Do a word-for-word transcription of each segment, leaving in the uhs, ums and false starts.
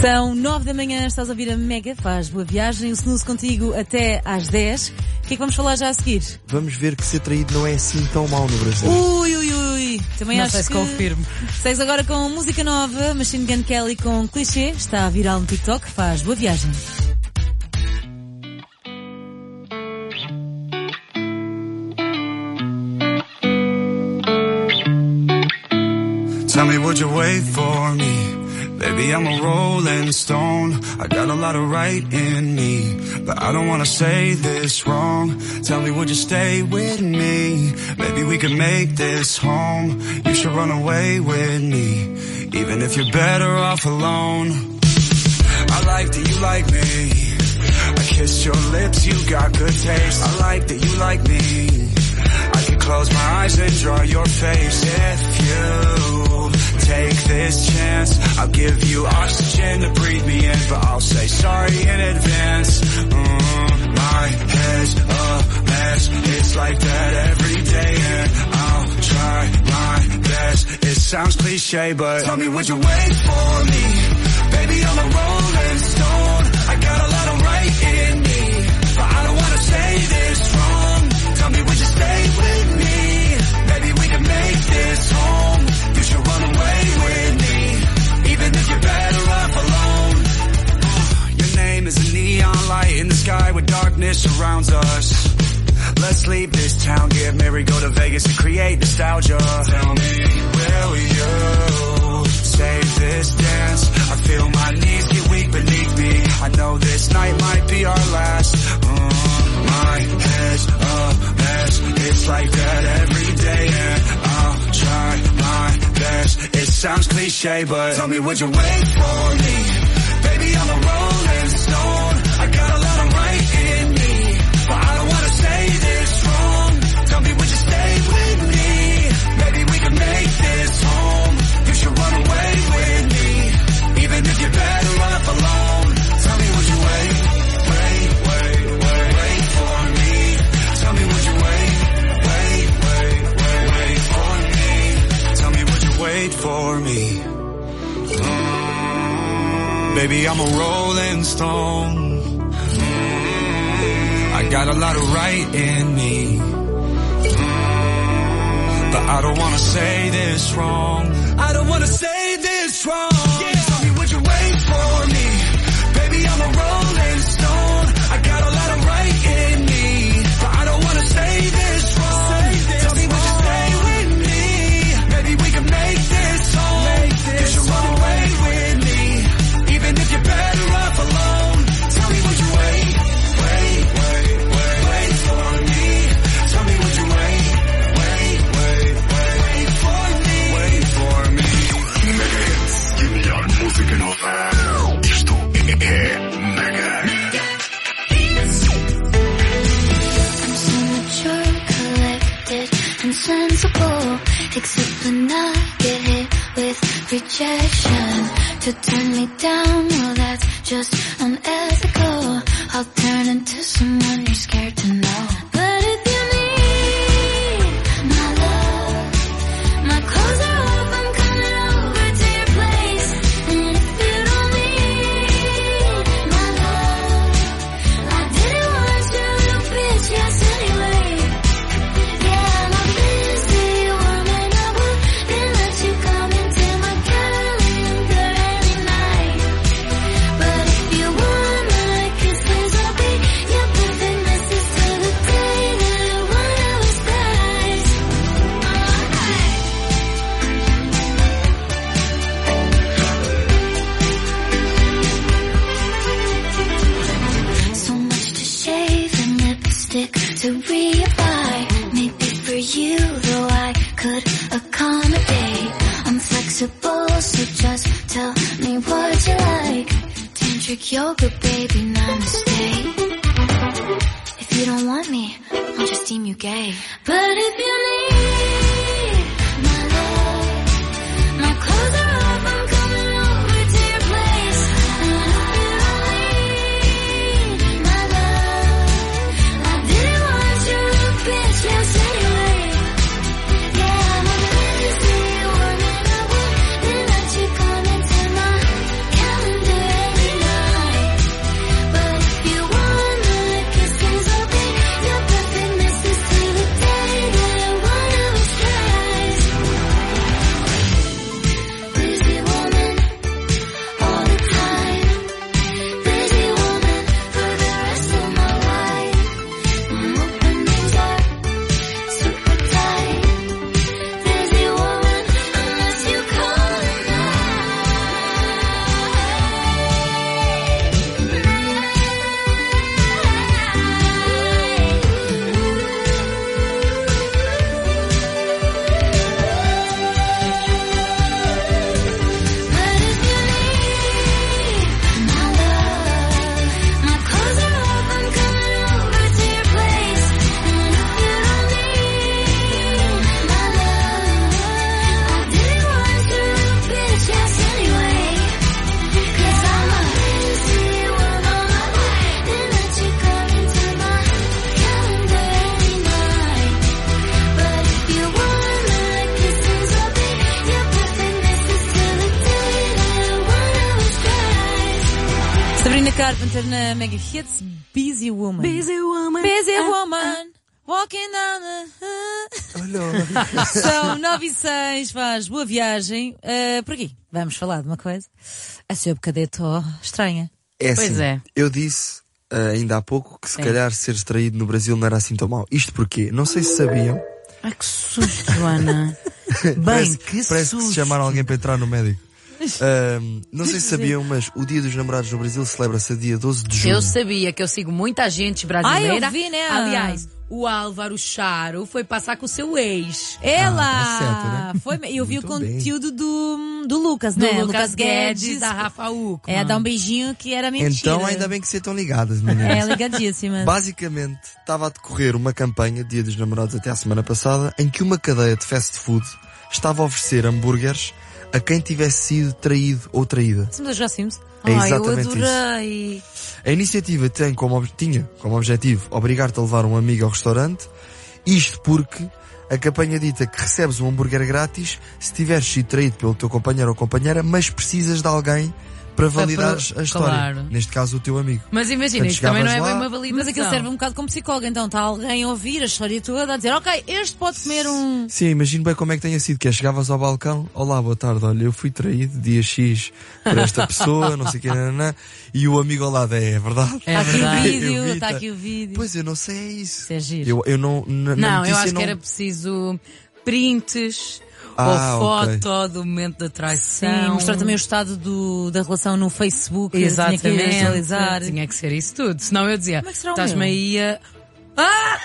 São nove da manhã, estás a ouvir a Mega, faz boa viagem, o Snooze contigo até às dez. O que é que vamos falar já a seguir? Vamos ver que ser traído não é assim tão mau no Brasil. Ui, ui, ui. Também não acho sei se que... confirmo. Segues agora com música nova, Machine Gun Kelly com Clichê, está viral no TikTok, faz boa viagem. Tell me, would you wait for me? Baby, I'm a rolling stone. I got a lot of right in me, but I don't wanna say this wrong. Tell me, would you stay with me? Maybe we could make this home. You should run away with me, even if you're better off alone. I like that you like me. I kissed your lips, you got good taste. I like that you like me. I could close my eyes and draw your face. If you take this chance, I'll give you oxygen to breathe me in, but I'll say sorry in advance. Mm, my head's a mess, it's like that every day, and I'll try my best. It sounds cliche, but tell me, would you wait for me? Baby, I'm a rolling stone. I got a lot of right in me, but I don't wanna say this wrong. Tell me, would you stay with me? Maybe we can make this home. You should run away with me, even if you're better off alone. Your name is a neon light in the sky where darkness surrounds us. Let's leave this town, get married, go to Vegas and create nostalgia. Tell me, will you save this dance? I feel my knees get weak beneath me. I know this night might be our last. Uh, my head's a mess, it's like that every day, and I'll try my best. It sounds cliche, but tell me, would you wait for me? Baby, I'm a rolling stone. I got a lot of right in me, but I don't wanna say this wrong. Tell me, would you stay with me? Maybe we can make this home. You should run away with me, even if you're better off alone. Tell me, would you wait, wait, wait, wait, wait for me? Tell me, would you wait, wait, wait, wait, wait for me? Tell me, would you wait for me? Mm, baby, I'm a rolling stone. Mm, I got a lot of right in me, mm, but I don't wanna say this wrong. I don't wanna say this wrong. Yeah. Tell me, would you wait for me? Baby, I'm a rolling stone. I got a lot of right in me, but I don't wanna say this wrong. Say this Tell me, would you stay with me? Maybe we can make this home. Make this you should run away with me, even if you're better off alone. Tell me, would you wait, wait, wait, wait, wait for me? Tell me, would you wait, wait, wait, wait, wait for me? Wait for me. Genial música nova. Isto é Mega. Sensible, except when I get hit with rejection. To turn me down, well that's just unethical. I'll turn into someone you're scared to know. But if you need my love, my clothes are off, I'm coming over to your place. And if you don't need my love, I didn't want you to bitch, yes anyway. To reapply, maybe for you, though I could accommodate. I'm flexible, so just tell me what you like. Tantric yoga, baby, namaste. If you don't want me, I'll just deem you gay. But if you need my love, my clothes are off, I'm coming over to your place. And if you don't need my love, I didn't want you to bitch, yes anyway. Yeah, I'm a busy woman, I wouldn't let you come into my calendar. Carpenter na Mega Hits, Busy Woman. Busy Woman. Busy Woman. Walking down the... Olha. São nove e seis, faz boa viagem. Uh, por aqui, vamos falar de uma coisa. A ser bocadito estranha. É Pois assim, é. eu disse uh, ainda há pouco que se Sim. calhar ser extraído no Brasil não era assim tão mau. Isto porquê? Não sei se sabiam. Ai, que susto, Ana. Bem, parece que parece susto. que se chamaram alguém para entrar no médico. Um, não sei se sabiam, mas o Dia dos Namorados no Brasil celebra-se a dia doze de junho. Eu sabia que eu sigo muita gente brasileira. Ah, eu vi, né? Aliás, o Álvaro Charo foi passar com o seu ex. Ela! tá certo, né? Foi, eu vi Muito o conteúdo do, do Lucas, Do né? Lucas Guedes, da Rafa Uco. É, dá um beijinho que era mentira. Então ainda bem que se estão ligadas, meninas. É, ligadíssima. Basicamente, estava a decorrer uma campanha, Dia dos Namorados até a semana passada, em que uma cadeia de fast food estava a oferecer hambúrgueres a quem tivesse sido traído ou traída. Estamos a jogar Sims. É Ai, eu exatamente isso. adorei. A iniciativa tem como, ob- tinha como objetivo obrigar-te a levar um amigo ao restaurante, isto porque a campanha dita que recebes um hambúrguer grátis se tiveres sido traído pelo teu companheiro ou companheira, mas precisas de alguém para validares pro- a história. claro. Neste caso, o teu amigo. Mas imagina, Portanto, isto também não é chegavas bem lá- uma validação. Mas aquilo serve um bocado como psicólogo, então está alguém a ouvir a história toda, a dizer, ok, este pode comer um... Sim, imagino bem como é que tenha sido, que é, chegavas ao balcão, olá, boa tarde, olha, eu fui traído dia X por esta pessoa, não sei o que, nananã, e o amigo ao lado é, é verdade. É Está aqui o verdade. vídeo, Eu vi, está tá. aqui o vídeo. Pois, eu não sei, é isso. Isso é giro. Eu, eu não, na, na Não, eu notícia acho não... que era preciso prints Ah, ou ok. foto do momento da traição. Sim, mostrar também o estado do, da relação no Facebook. Exatamente. Tinha que atualizar. Tinha que ser isso tudo. Senão eu dizia, Como é que será o estás-me meu? aí a... Ah!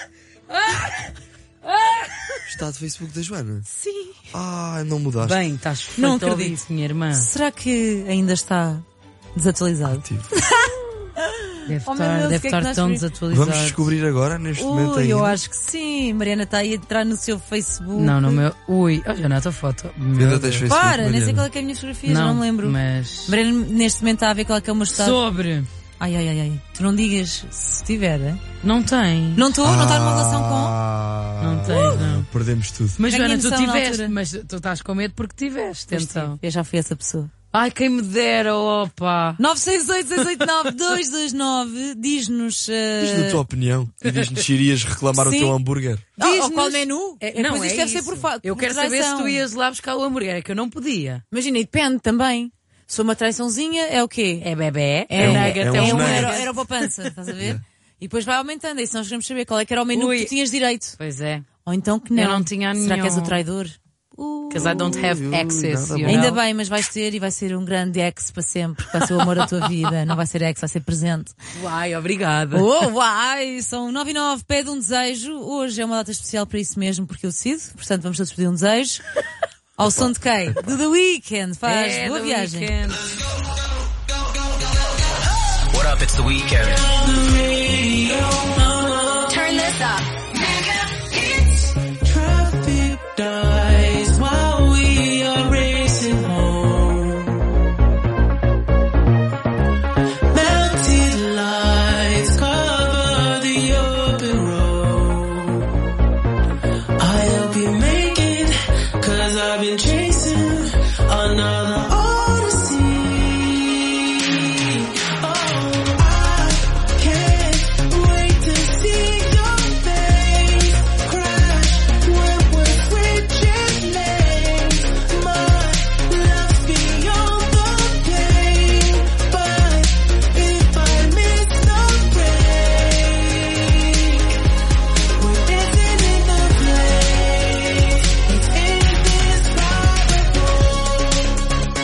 Está do Facebook da Joana? Sim. Ah, não mudaste. Bem, estás Não feito a acredito. ouvir, minha irmã. Será que ainda está desatualizado? Tive. Deve Oh, meu estar, Deus, deve o que é que estar nós tão queríamos? desatualizado. Vamos descobrir agora, neste momento Ui, ainda. eu acho que sim. Mariana está aí a entrar no seu Facebook. Não, no meu... Ui, olha na tua foto. Meu Ainda Deus. tens Facebook, Para, nem sei Mariana? qual é que é a minha fotografia, já não me lembro. mas... Mariana neste momento está a ver qual é que é o meu estado. Sobre... Ai, ai, ai, ai. Tu não digas se tiver. hein? Não tem. Não estou, não está numa relação com... Ah, Não tens, não. Perdemos tudo. Mas Ganhei Joana, tu noção na tiveste, altura. mas tu estás com medo porque tiveste, Pois então. sim, eu já fui essa pessoa. Ai, quem me dera, opa. nove seis oito, seis oito nove, dois dois nove, diz-nos... Uh... Diz-nos a tua opinião. E diz-nos se irias reclamar o Sim. teu hambúrguer. Diz-nos... Oh, qual menu? É, E não, depois é isto deve ser isso. por fa... Eu por quero saber traição. se tu ias lá buscar o hambúrguer, é que eu não podia. Imagina, e depende também. Se uma traiçãozinha é o quê? É bebê, É, é, um- nugget, é é, uns um nuggets. euro, era para a pança, estás a ver? E depois vai aumentando, e se nós queremos saber qual é que era o menu Ui. que tu tinhas direito. Pois é. Ou então que não. Eu não tinha Será que és nenhum. o traidor? Uh, Because I don't have Ui, access, nada you bom. Ainda know? bem, mas vais ter e vai ser um grande ex para sempre, porque vai ser o amor da tua vida. Não vai ser ex, vai ser presente. Uai, obrigada. Oh, uai, são nove e nove, pede um desejo. Hoje é uma data especial para isso mesmo, porque eu decido. Portanto, vamos todos pedir um desejo. Ao som de quem? Do The Weeknd. Faz É, boa do viagem. weekend. What up? It's the weekend. Turn this up. Traffic dies while we are racing home. Melted lights cover the open road. I hope you make it, 'cause I've been chasing another odyssey. Oh, I can't wait to see your face crash when we're switching lanes. My love's beyond the pain, but if I miss the break, we're dancing in the place. It's indescribable.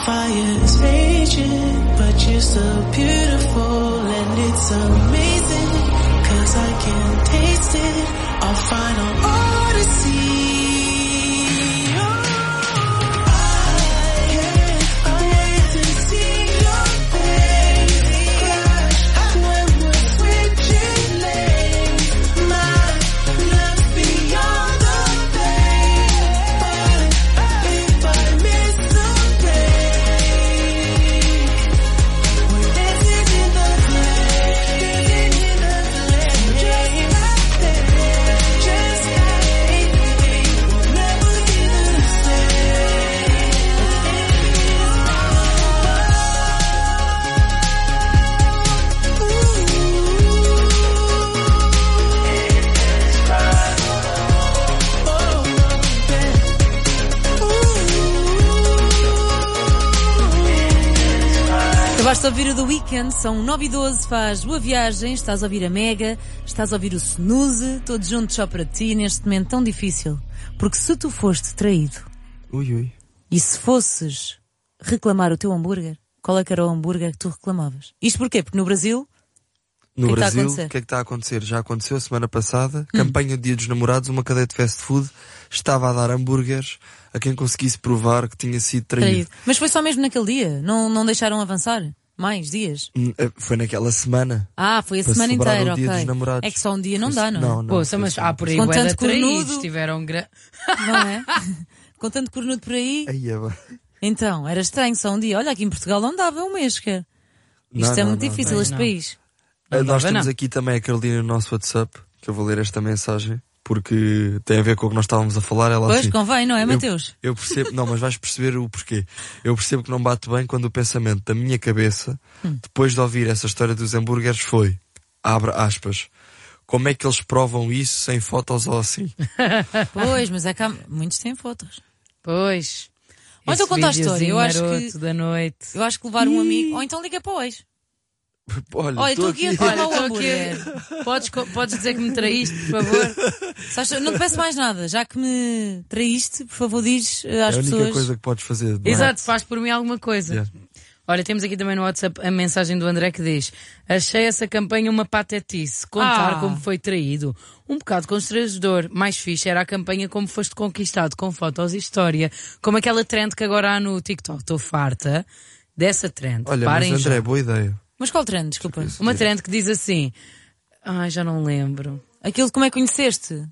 fire is raging, but you're so beautiful and it's amazing, 'cause I can taste it, our final odyssey. Acabaste a ouvir o The Weeknd, são nove e doze, faz boa viagem, estás a ouvir a Mega, estás a ouvir o Snooze, todos juntos só para ti neste momento tão difícil. Porque se tu foste traído, Ui, ui. e se fosses reclamar o teu hambúrguer, qual é que era o hambúrguer que tu reclamavas? Isto porquê? Porque no Brasil, No que é que está a Brasil, o acontecer? que é que está a acontecer? Já aconteceu a semana passada, campanha de Dia dos Namorados, uma cadeia de fast food estava a dar hambúrgueres a quem conseguisse provar que tinha sido traído. traído. Mas foi só mesmo naquele dia? Não, não deixaram avançar? Mais dias? Hum, eh, Foi naquela semana. Ah, foi a Para semana celebrar inteira, o Dia ok. dos Namorados. É que só um dia não Foi- dá, não é? Não, não. Pô, foi mas assim. há por aí Com bué de tanto traídos, cornudo. tiveram gra... Não é? Com tanto cornudo por aí. Ai, é bem. Então, era estranho só um dia. Olha, aqui em Portugal não dava um mês, quer. Isto Não, é não, muito não, difícil, não. este Não. país. Eh, Não Nós dava, temos não. aqui também a Carolina no nosso WhatsApp, que eu vou ler esta mensagem, porque tem a ver com o que nós estávamos a falar. Ela Pois, assim, convém, não é, eu- Mateus? Eu percebo, não, mas vais perceber o porquê. Eu percebo que não bate bem quando o pensamento da minha cabeça, Hum. depois de ouvir essa história dos hambúrgueres, foi, abre aspas, como é que eles provam isso sem fotos ou assim? Pois, mas é que há... muitos têm fotos. Pois. Ou então Esse conta a história, videozinho eu acho maroto que- da noite. Eu acho que levar um amigo... Ou então liga para hoje. Olha, Olha, estou estou aqui a aqui. comer Olha, o estou hambúrguer. Podes, co- podes dizer que me traíste, por favor? Sabes, não te peço mais nada. Já que me traíste, por favor, diz eh, É às a única pessoas... coisa que podes fazer. não é? Exato, faz por mim alguma coisa. Yeah. Olha, temos aqui também no WhatsApp a mensagem do André que diz: achei essa campanha uma patetice, contar Ah. como foi traído. Um bocado constrangedor. Mais fixe era a campanha como foste conquistado, com fotos e história. Como aquela trend que agora há no TikTok. Estou farta dessa trend. Olha, Parem mas André, já. boa ideia. Mas qual trend, desculpa? Uma trend que diz assim... Ai, já não lembro. Aquilo de como é que conheceste?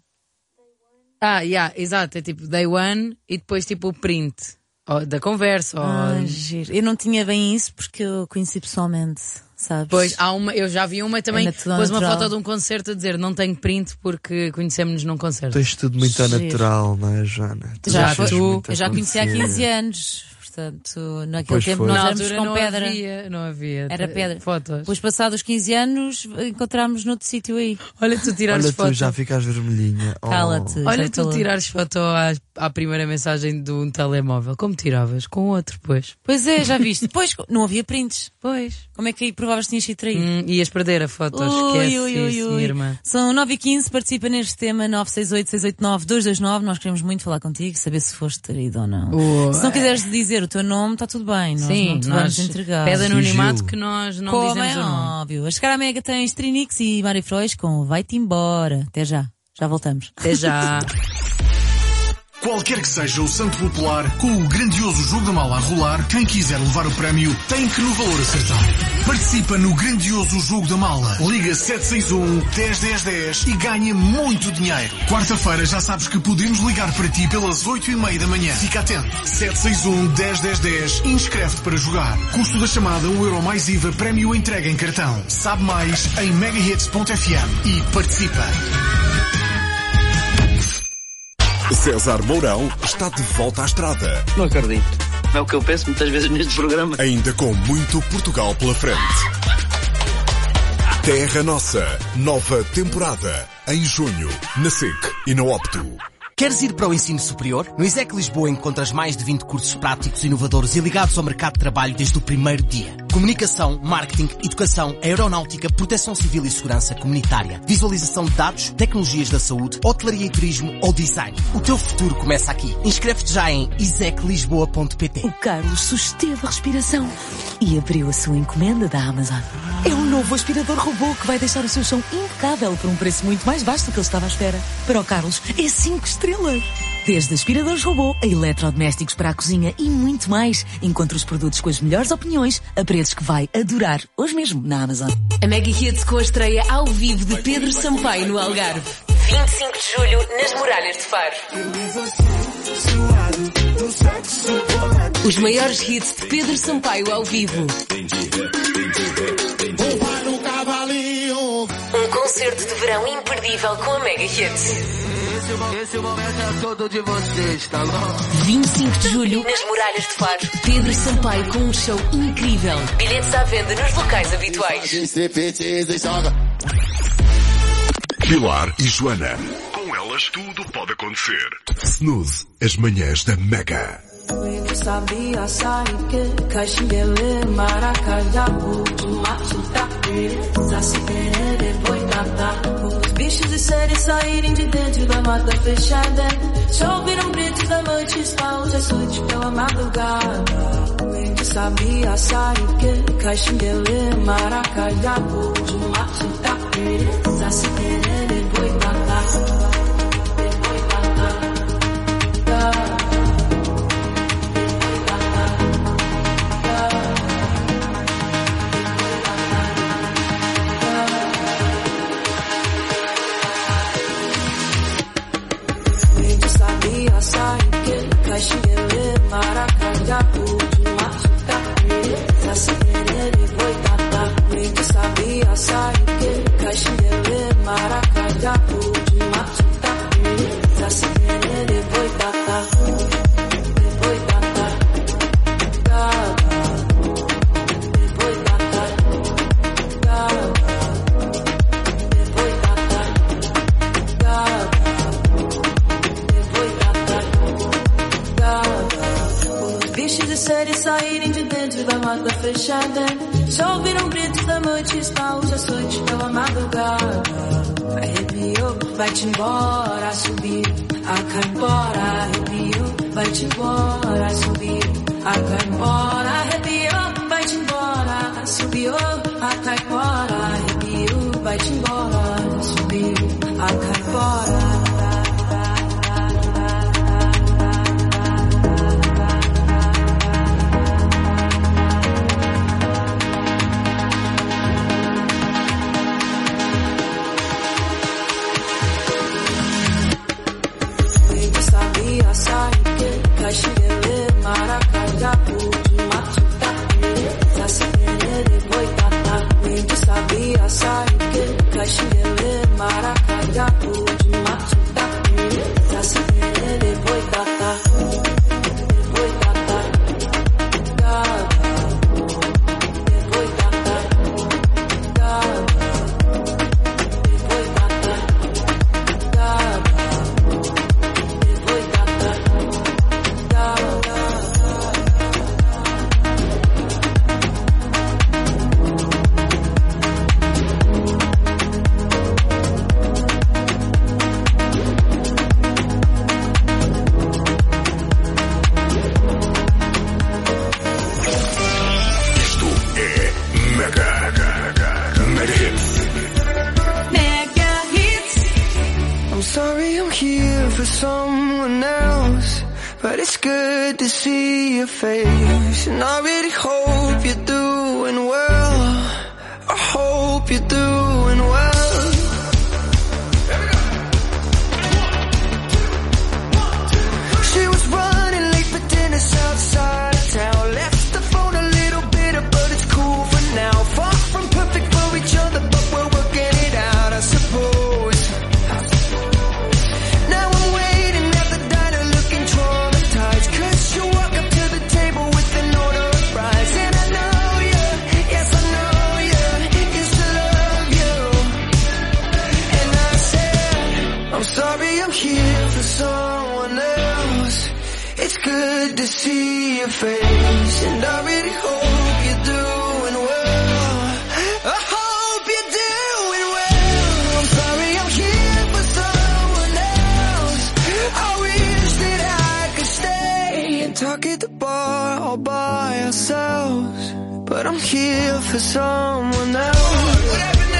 Ah, yeah, exato. É tipo day one e depois tipo o print ou da conversa. Ou... Ah, giro. Eu não tinha bem isso porque eu conheci pessoalmente, sabes? Pois, há uma, eu já vi uma também, É natural, pôs uma natural. foto de um concerto a dizer não tenho print porque conhecemos-nos num concerto. Tens tudo muito a Giro. natural, não é, Joana? Tu Já, Já foi- tens muito eu já conheci há acontecer. quinze anos. Portanto, naquele Pois tempo foi. nós Na éramos altura com não pedra. havia, não havia Era te- pedra. fotos. Depois, passados quinze anos, encontramos noutro sítio aí. Olha tu tirares Olha, tu foto. já ficas vermelhinha. Oh. Cala-te. Olha já tu tô- tirares foto à, à primeira mensagem de um telemóvel. Como tiravas? Com outro, pois. Pois é, já viste. Depois não havia prints. Pois. Como é que aí provavas que tinhas sido traído? Hum, ias perder a foto. Esquece isso, minha irmã. São nove e quinze, participa neste tema nove seis oito, seis oito nove, dois dois nove. Nós queremos muito falar contigo, saber se foste traído ou não. Ué. Se não quiseres dizer o teu nome, está tudo bem. Nós Sim, não te nós vamos entregar. pede anonimato Sigilo. que nós não Como dizemos é o nome. óbvio. A chegar à Mega tens Trinix e Mari Frois com Vai-te embora. Até já. Já voltamos. Até já. Qualquer que seja o santo popular, com o grandioso jogo da mala a rolar, quem quiser levar o prémio tem que no valor acertar. Participa no grandioso jogo da mala. Liga sete seis um, dez dez dez e ganha muito dinheiro. Quarta-feira já sabes que podemos ligar para ti pelas oito e meia da manhã. Fica atento. sete seis um, dez dez dez e inscreve-te para jogar. Custo da chamada um euro mais I V A, prémio entrega em cartão. Sabe mais em megahits ponto f m e participa. César Mourão está de volta à estrada, Não acredito. É o que eu penso muitas vezes neste programa. ainda com muito Portugal pela frente. Terra Nossa, nova temporada, em junho, na S I C e na Opto. Queres ir para o ensino superior? No ISEC Lisboa encontras mais de vinte cursos práticos, inovadores e ligados ao mercado de trabalho desde o primeiro dia. comunicação, marketing, educação, aeronáutica, proteção civil e segurança comunitária, visualização de dados, tecnologias da saúde, hotelaria e turismo ou design. O teu futuro começa aqui. Inscreve-te já em isec lisboa ponto pt. O Carlos susteve a respiração e abriu a sua encomenda da Amazon. É um novo aspirador robô que vai deixar o seu chão impecável por um preço muito mais baixo do que ele estava à espera. Para o Carlos, é cinco estrelas. Desde aspiradores robô a eletrodomésticos para a cozinha e muito mais. Encontre os produtos com as melhores opiniões a preços que vai adorar. Hoje mesmo na Amazon. A Mega Hits com a estreia ao vivo de Pedro Sampaio no Algarve. vinte e cinco de julho nas Muralhas de Faro. Os maiores hits de Pedro Sampaio ao vivo. Um concerto de verão imperdível com a Mega Hits. Esse momento é todo de vocês, tá bom? vinte e cinco de julho nas Muralhas de Faro. Pedro Sampaio com um show incrível. Bilhetes à venda nos locais habituais. Pilar e Joana. Com elas tudo pode acontecer. Snooze, as manhãs da Mega. Sabia sair que caxinguele maracaiabu de macho se querer boitada. Os bichos de série saírem de dentro da mata fechada. Só ouviram gritos da noite, espaus, as noites pela madrugada. Sabia sair que caxinguele maracaiabu de macho se querer boitada. Só ouviram gritos da noite, espaus, açoite pela madrugada. Arrepiou, vai-te embora, subir, a cá embora. Arrepiou, vai-te embora, subir, a cá embora. Arrepiou, vai-te embora, subiu, a cá embora. Arrepiou, vai-te embora, subir, a cá embora. It's good to see your face, and I really hope you're doing talk at the bar all by ourselves, but I'm here for someone else.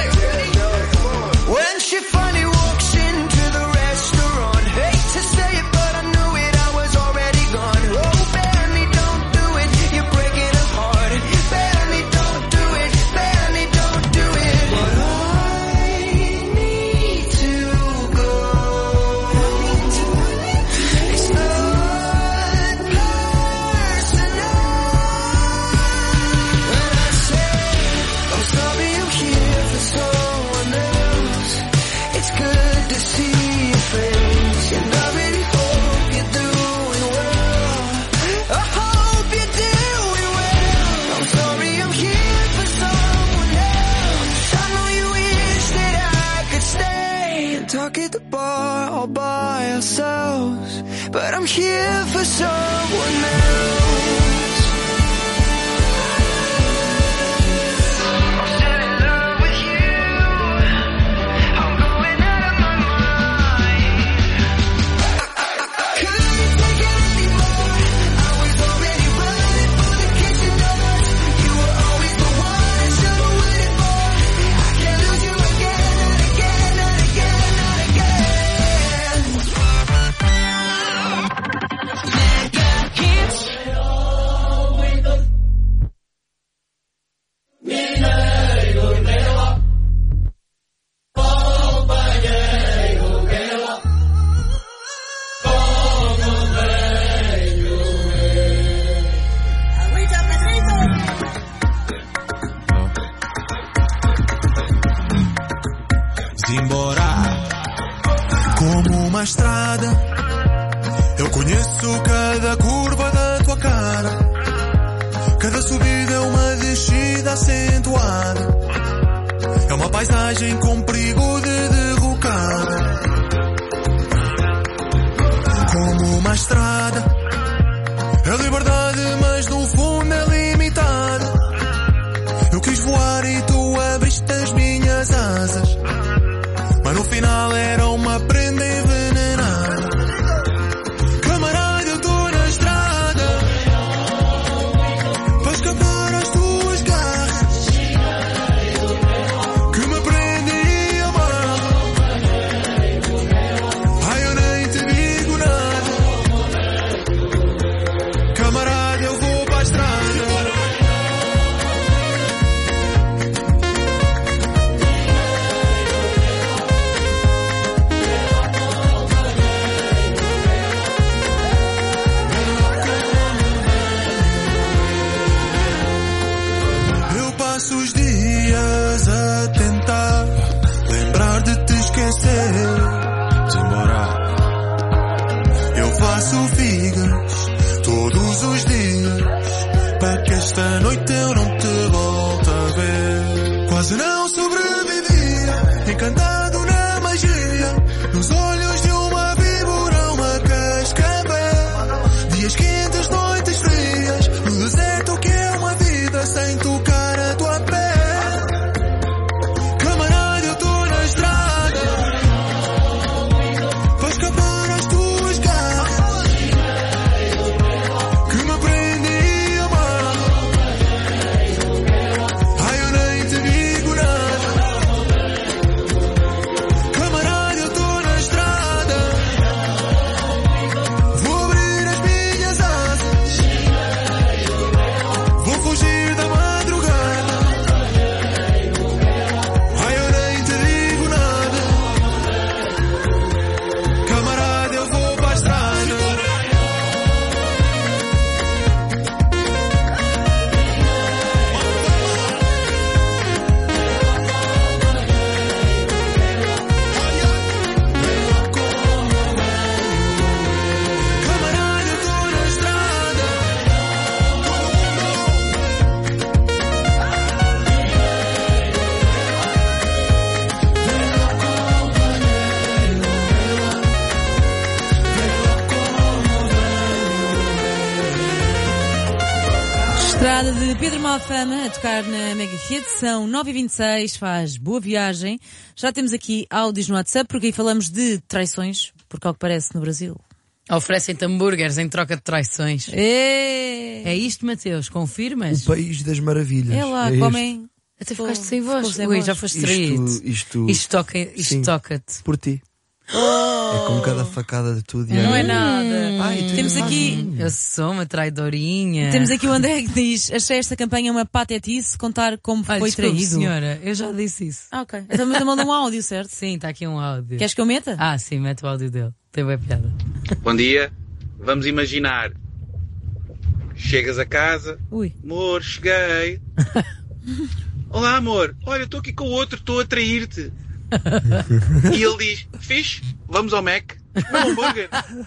When she finally walks into the restaurant, hate to say it, but I knew it, I was already gone. Oh, Benny, don't do it, you're breaking her heart. Benny, don't do it, Benny, don't do it. But I need to go. It's not personal. When I say I'm sorry, I'm here for someone else. It's good to see your face, and I really hope you're doing well. I hope you're doing well. I'm sorry, I'm here for someone else. I know you wish that I could stay and talk at the bar all by ourselves, but I'm here for someone else. Como uma estrada, eu conheço cada curva da tua cara. Cada subida é uma descida acentuada. É uma paisagem com perigo de derrocada. Como uma estrada, é liberdade, mas no fundo é limitada. Eu quis voar e tu abriste as minhas asas, mas no final era uma prenda envenenada. Camarada, eu tô na estrada para escapar às tuas garras que me prendem e amarram. Ai, eu nem te digo nada. Camarada, eu vou para a estrada. Passo os dias a tentar lembrar de te esquecer. Embora eu faço figas todos os dias para que esta noite eu não te volte a ver. Quase não sobrevivia, encantado na magia, nos olhos de uma víbora, uma cascavel. Dias quentes, noites frias, no deserto que é uma vida sem tocar a tua pele. Camarada, eu tô na estrada para escapar às tuas garras que me prendem e amarram. Ai, eu nem te digo nada. Camarada, eu tô na estrada, vou abrir as minhas asas, vou fugir da madrugada. Ai, eu nem te digo nada. Camarada, eu vou para a estrada. Camarada, eu tô na estrada. Estrada de Pedro Malfama a tocar na Mega Hit, são nove e vinte e seis, faz boa viagem. Já temos aqui áudios no WhatsApp, porque aí falamos de traições, porque ao que parece no Brasil Oferecem-te hambúrgueres em troca de traições. É, é isto, Mateus? Confirmas? O país das maravilhas. É lá, é comem. Até ficaste sem voz. sem Ui, voz. já foste traído. Isto, isto, isto toca, isto toca-te. Por ti. Oh. É com cada facada de tudo. Não é nada. Ai, Temos aqui. Eu sou uma traidorinha. Temos aqui o André que diz: achei esta campanha uma patetice, contar como Olha, foi desculpe, traído. senhora, eu já disse isso. Ah, ok. Então me manda um áudio, certo? Sim, está aqui um áudio. Queres que eu meta? Ah, sim, mete o áudio dele. Tem bem piada. Bom dia. Vamos imaginar. Chegas a casa. Ui. Amor, cheguei. Olá, amor. Olha, estou aqui com o outro, estou a trair-te. E ele diz, fixe, vamos ao Mac. Um hambúrguer.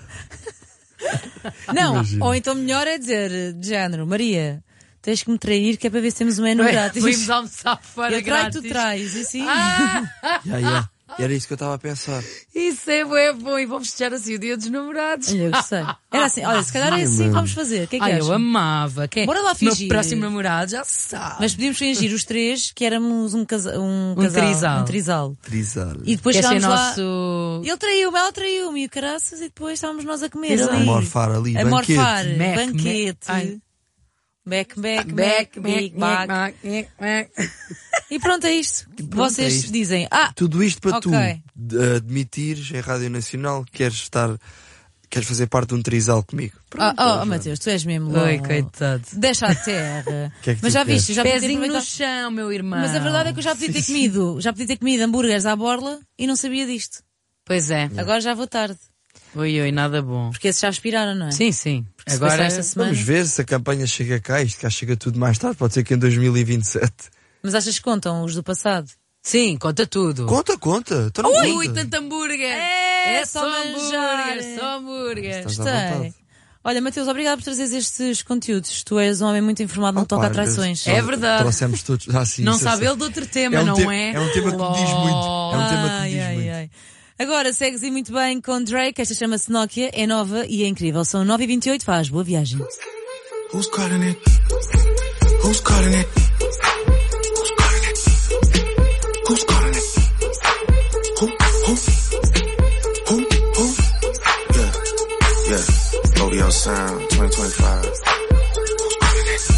Não, Imagina. ou então melhor é dizer, de género, Maria, tens que me trair que é para ver se temos um menu grátis. Vamos almoçar fora Eu traio, grátis. tu traz, e assim. Ah! Yeah, yeah. Era isso que eu estava a pensar. Isso é bué bom. E vou festejar assim o dia dos namorados. Olha, eu gostei. Era assim, olha, se calhar é assim que vamos fazer. O que é que Ai, acham? eu amava. Quem? Bora lá fingir. Meu próximo namorado já sabe. Mas podíamos fingir os três que éramos um, casa um, Um casal, trisal. um trisal. Trisal. E depois Quer ser chegámos lá. nosso... Ele traiu-me, ela traiu-me, e o caraças, e depois estávamos nós a comer Exato. ali. A morfar ali, A banquete. morfar, Mac, banquete. Mac. Ai. Back, back, Back, back, back, big back. back, back, back. E pronto, é isto. pronto, Vocês é isto. dizem, ah, Tudo isto para ok. tu de- admitires em Rádio Nacional que queres estar, queres fazer parte de um trisal comigo. Ah, Pronto, oh, já. Mateus, tu és mesmo Oi, louco. coitado. Deixa a terra. Que é que Mas tu já queres? viste, já podia ter Pezinho no aproveitado. chão, meu irmão. Mas a verdade é que eu já podia ter comido, já podia ter comido hambúrgueres à borla e não sabia disto. Pois é. Agora já vou tarde. Oi, oi, nada bom. Porque esses já aspiraram, não é? Sim, sim. Porque se Agora passar esta semana. Vamos ver se a campanha chega cá. Isto cá chega tudo mais tarde. Pode ser que em dois mil e vinte e sete. Mas achas que contam os do passado? Sim, conta tudo. Conta, conta. Então não Ui, conta. tanto hambúrguer. É, É só só manjar. hambúrguer, só hambúrguer. Estás à vontade. Gostei. Olha, Mateus, obrigado por trazeres estes conteúdos. Tu és um homem muito informado no que Opa, toca a às traições. vezes É verdade. Trouxemos todos. Ah, sim, Não isso é sabe certo. ele de outro tema, É um não tema- é? é um tema que me diz muito. É um tema que me Ai, diz ai, muito. ai. Agora segues e muito bem com Drake. Esta chama-se Nokia, é nova e é incrível. São nove e vinte e oito, faz boa viagem. Who's calling it? Who's calling it? Who's calling it? Who's calling it? Who? Who? Who? Who? Yeah, yeah. Rodeo Sound twenty twenty-five. Who's calling it?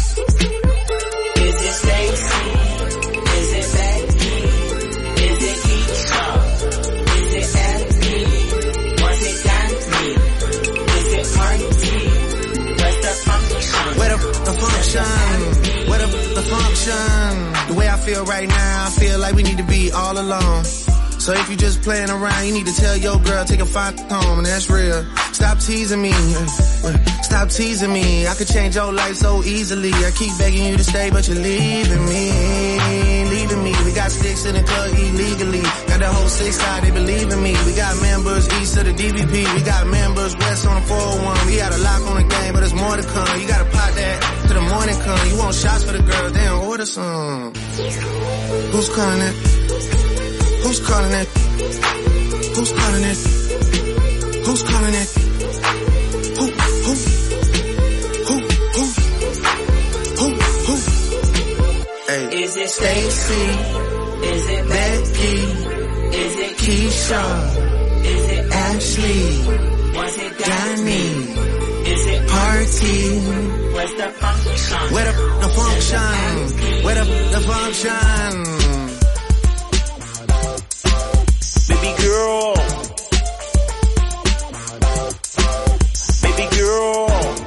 Is it Stacy? Is it Becky? Is it Keisha? Is it Anthony? Was it Danny? Is it Marty? Where's the function? Where the, the function? Where the, the function? The way I feel right now, I feel like we need to be all alone. So if you just playing around, you need to tell your girl, take a fine home, and that's real. Stop teasing me. Stop teasing me. I could change your life so easily. I keep begging you to stay, but you're leaving me. Leaving me. We got sticks in the club illegally. Got the whole six side, they believe in me. We got members east of the D V P. We got members west on the four oh one. We got a lock on the game, but there's more to come. You gotta pop that till the morning come. You want shots for the girls, then order some. Who's calling it? Who's calling it? Who's calling it? Who's calling it? Who, who? Who, who? Who, who? Hey. Is it Stacy? Is it Becky? Is it Keisha? Is it Ashley? Was it Danny? Is it Party? Where's the function? Where the, the function? Where the, the function? Baby girl. Baby girl.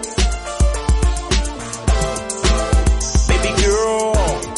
Baby girl.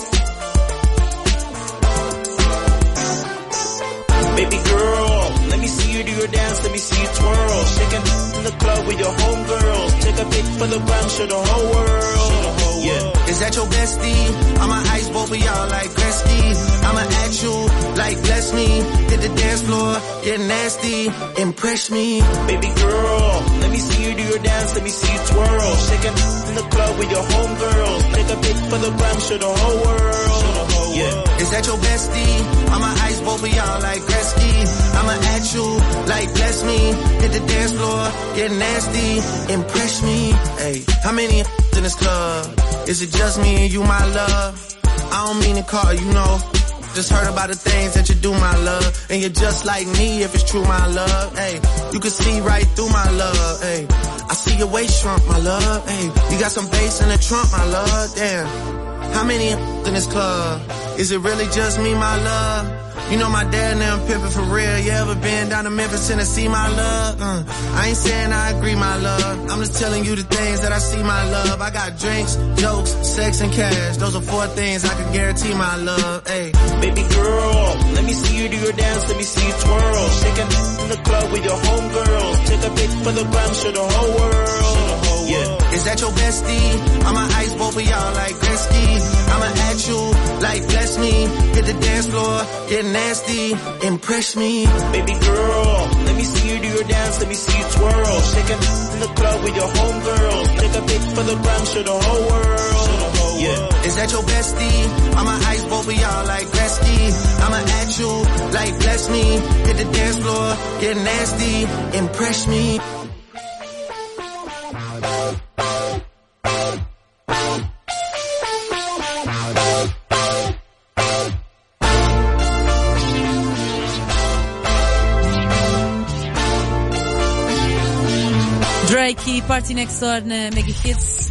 Baby girl. Let me see you do your dance, let me see you twirl. Shaking in the club with your homegirls. Take a pic for the gram, show the whole world. Yeah. Is that your bestie? I'ma ice both of y'all like Gretzky. I'ma act you like bless me. Hit the dance floor, get nasty, impress me. Baby girl, let me see you do your dance, let me see you twirl. Shaking in the club with your homegirls. Take a pic for the gram, show the whole world. Yeah. Is that your bestie? I'ma ice both of y'all like Gretzky. I'ma act you like bless me. Hit the dance floor, get nasty, impress me. Hey, how many in this club? Is it just me and you, my love? I don't mean to call, you know. just heard about the things that you do, my love. And you're just like me if it's true, my love. Hey, you can see right through my love. Hey, I see your waist shrunk, my love. Hey, you got some bass in the trunk, my love. Damn, how many in this club? Is it really just me, my love? You know my dad and them pimpin' for real. You ever been down to Memphis, Tennessee, my love? Uh, I ain't saying I agree, my love. I'm just telling you the things that I see, my love. I got drinks, jokes, sex, and cash. Those are four things I can guarantee, my love. Hey, baby girl, let me see you do your dance, let me see you twirl. Shaking in the club with your homegirls. Take a pic for the gram, show the whole world. Yeah. Is that your bestie? I'ma ice both of y'all like Gretzky. I'ma at you like bless me. Hit the dance floor, get nasty, impress me. Baby girl, let me see you do your dance, let me see you twirl. Shaking in the club with your homegirls. Take a pic for the gram, show the whole world. Yeah. Is that your bestie? I'ma ice both of y'all like Gretzky. I'ma at you like bless me. Hit the dance floor, get nasty, impress me. Drake e Party Next Door na Mega Hits.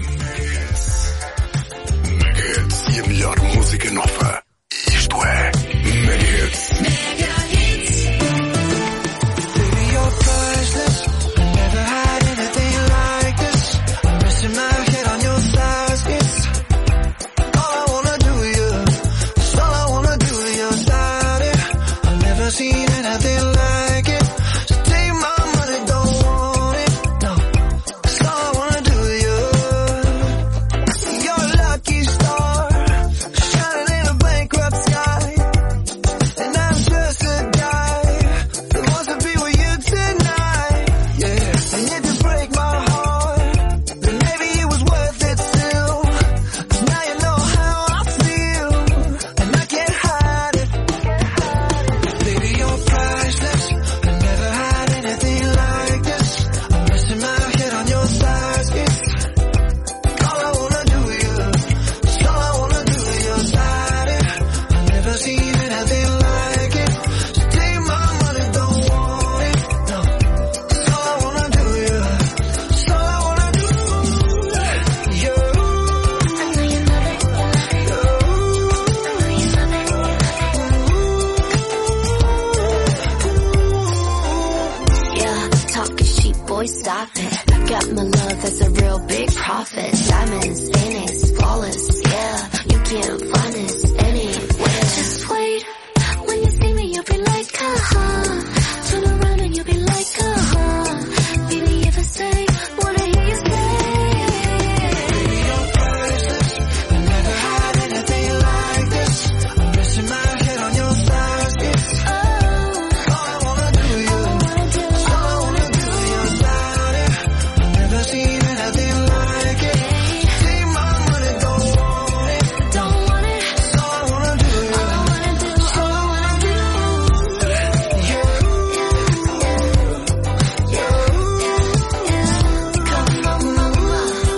Mega Hits e a melhor música nova. Isto é Mega Hits. Mega Hits. Baby, you're priceless. I never had anything like this. I'm resting my head on your thighs. It's all I wanna do, yeah. It's all I wanna do, your body. I've never seen anything like it. So take my money, don't want it. No. All I wanna do, yeah. You're a lucky star, shining in a bankrupt sky. And I'm just a guy that wants to be with you tonight. Yeah. And yet to break my heart, then maybe it was worth it still. 'Cause now you know how I feel, and I can't hide it. Baby, you're priceless. I never had anything like this. I'm resting my head on your thighs. It's all I wanna do, yeah. It's all I wanna do, your body. I've never seen anything like it. So take my money, don't want it. No. It's all I wanna do, yeah. It's all I wanna do. You. I know you love it. You. I know you love it. Yeah, talking cheap, boy, stop it. Got my love, that's a real big profit. Diamonds, Phoenix, flawless, yeah. You can't find this anywhere. Just wait, when you see me, you'll be like, uh-huh. Turn around and you'll be like, uh-huh. Baby, if I say, wanna hear you say. Baby, you're priceless. I never had anything like this. I'm resting my head on your thighs. It's all I wanna do, yeah. It's all I wanna do, your body. I've never seen anything like it. Take my money, don't want it. Don't want it. It's all I wanna do, yeah. All I wanna do, all I wanna do. Yeah. Yeah. Yeah. Come on, mama.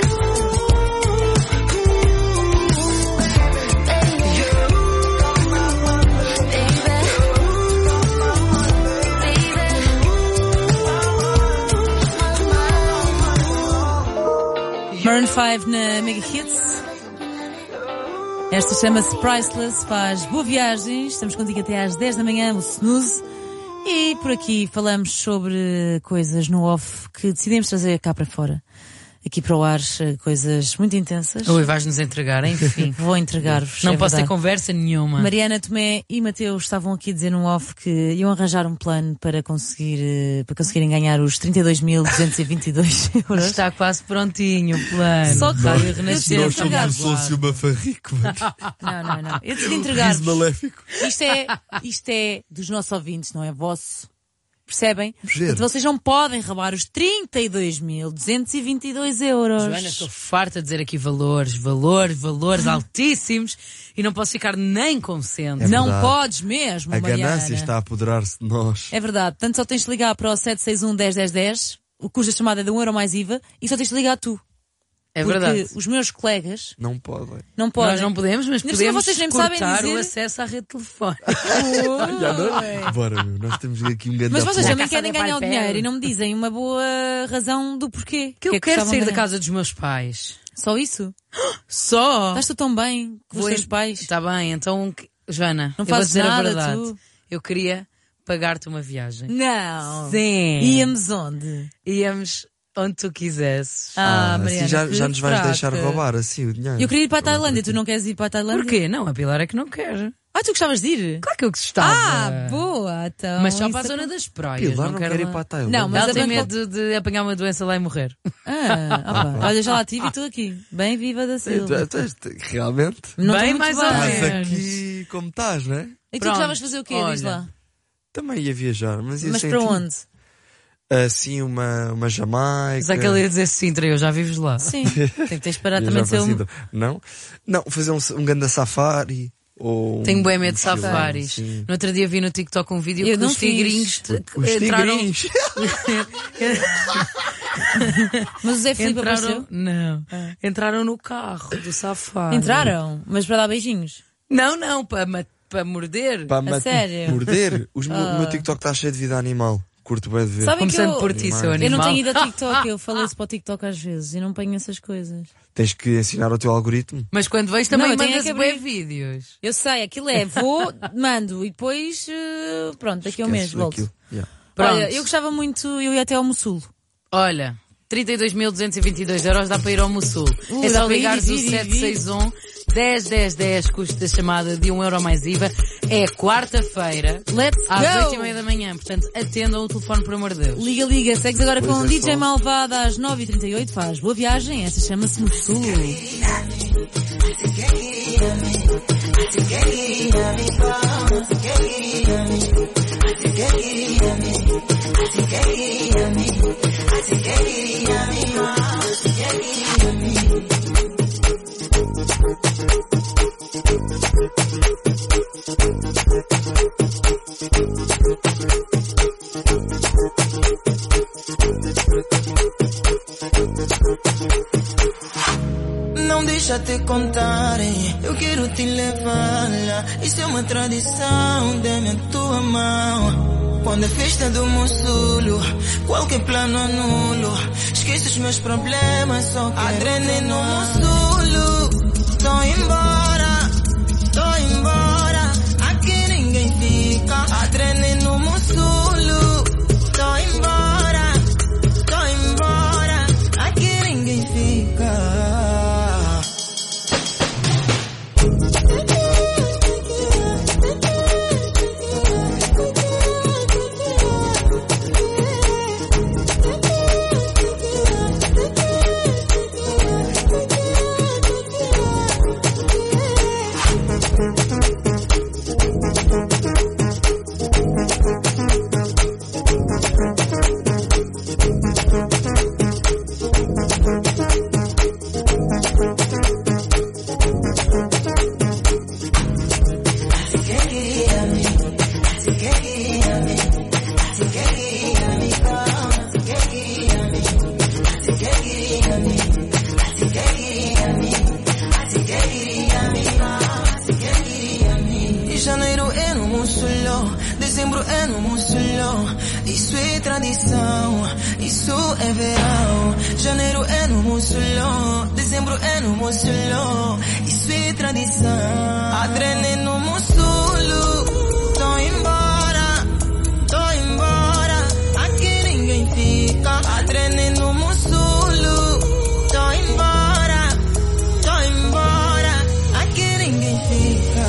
Maroon five na Mega Hits. Esta chama-se Priceless, faz boa viagem. Estamos contigo até às dez da manhã, o Snooze. E por aqui falamos sobre coisas no off que decidimos trazer cá para fora. Aqui para o ar, coisas muito intensas. Oi, vais-nos entregar, enfim. Vou entregar-vos. Não é posso verdade. ter conversa nenhuma. Mariana Tomé e Mateus estavam aqui a dizer no off que iam arranjar um plano para conseguir, eh, para conseguirem ganhar os trinta e dois mil duzentos e vinte e dois euros. Está quase prontinho o plano. Só que Rádio eu Renascença. Nós somos o sócio mafarrico. Não, não, não. Eu decidi entregar-vos. Riso maléfico. Isto é, isto é dos nossos ouvintes, não é vosso. Percebem? Ver. Portanto, vocês não podem roubar os trinta e dois mil duzentos e vinte e dois euros. Joana, estou farta de dizer aqui valores, valores, valores altíssimos e não posso ficar nem com cento. É não verdade. podes mesmo, A Mariana. ganância está a apoderar-se de nós. É verdade. Portanto, só tens de ligar para o sete seis um, dez, dez, dez, o custo da chamada é de um euro mais I V A, e só tens de ligar tu. É porque verdade. os meus colegas Não podem. não podem. Nós não podemos, mas Ainda por cima podemos vocês nem me sabem cortar dizer. o acesso à rede telefónica. Já não? Bora, meu, nós temos aqui um grande Mas vocês apoio. também querem ganhar o dinheiro e não me dizem uma boa razão do porquê. Que eu é quero gostavam sair de da ganhar. casa dos meus pais. Só isso? Só? Estás tu tão bem com os Vou- teus pais? Está bem, então, que- Joana, Não eu vou fazes dizer nada, a verdade. tu? Eu queria pagar-te uma viagem. Não. Sim. Íamos onde? Íamos onde tu quisesses. Ah, assim Mariana, já, que já nos vais fraca. deixar roubar assim o dinheiro. Eu queria ir para a Tailândia, tu não queres ir para a Tailândia? Porquê? Não, a Pilar é que não quer. Ah, tu gostavas de ir? Claro que eu gostava. Ah, boa, então. Mas só isso para a é zona bom. das praias. Pilar não quero quer ir lá. para a Tailândia. Não, mas Ela a tem Bangkok- medo de apanhar uma doença lá e morrer. Ah, opa. Olha, já lá tive e estou aqui. Bem viva da Silva. Tu- tu- tu- Realmente? Não Bem estou mais muito ou bem. menos. Estás aqui como estás, não é? E tu Pronto, gostavas de fazer o quê? Diz olha. lá. Também ia viajar, mas ia Mas sem para ti. onde? Assim, uma, uma Jamaica. Mas é que ele ia dizer Sintra, eu já vives lá. Sim, tem que teres parado Ia também de já ser um... para Sintra. Não? Não, fazer um, um ganda safari. Ou Tenho um, bué medo um de safaris. sim. No outro dia vi no TikTok um vídeo Eu que não os tigrinhos fiz. te- Os entraram... tigrinhos. Mas o Zé Filipe entraram... apareceu? Não. Entraram no carro do safari. Entraram, mas para dar beijinhos. Não, não, para, ma- para morder. Para A ma- sério? morder. Os, meu- Ah. O meu TikTok está cheio de vida animal. Curto bem de ver. Sabem que Começando eu, por ti, seu eu não animal. tenho ido a TikTok, eu falei isso para o TikTok às vezes e não ponho essas coisas. Tens que ensinar o teu algoritmo. Mas quando vens também Não, eu tenho mandas que bué abrir. vídeos. Eu sei, aquilo é, vou, mando e depois, eh, pronto, daqui a um mês Esquece volto. daquilo. Yeah. Pronto. Olha, eu gostava muito, eu ia até ao Mossul. Olha, trinta e dois mil duzentos e vinte e dois euros dá para ir ao Mossul. Uh, é dá só para ir, ligares o vir, vir, sete vir. seis um, dez dez dez, custo da chamada de um euro mais I V A. É quarta-feira, Let's às go! oito e meia da manhã. Portanto, atendam o telefone, por amor de Deus. Liga, liga, segues agora com Pois o é, D J só. Malvada às nove e trinta e oito, faz boa viagem, esta chama-se Mossul. Não deixa te contarem, eu quero te levar lá. Isso é uma tradição, dê-me a tua mão. Quando é festa do Mossulo, qualquer plano anulo. Esqueço os meus problemas, só quero adrenalina no Mossulo. Tô embora, tô embora. Aqui ninguém fica. Adrenalina no Mossulo. Tô embora, tô embora. Aqui ninguém fica. E janeiro é no Mossulão, dezembro é no Mossulão. Isso é tradição, isso é verão. Janeiro é no Mossulão, dezembro é no Mossulão. Isso é tradição. Adrenalina no Mossulo. Tô embora, tô embora. Aqui ninguém fica. Adrenalina no Mossulo. Tô embora, tô embora. Aqui ninguém fica.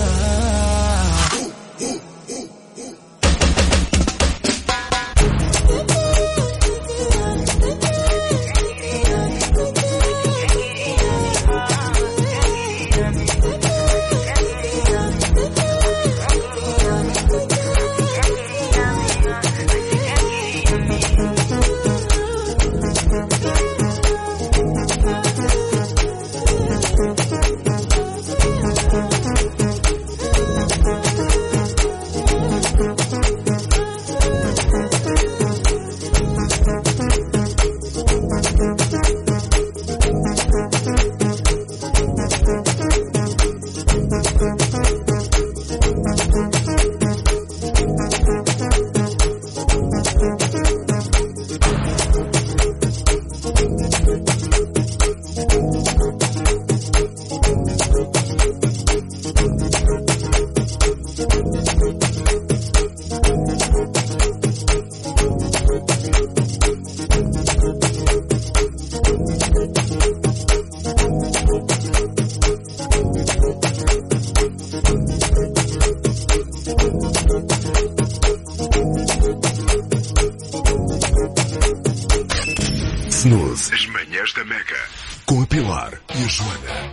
Mega, com a Pilar e a Joana.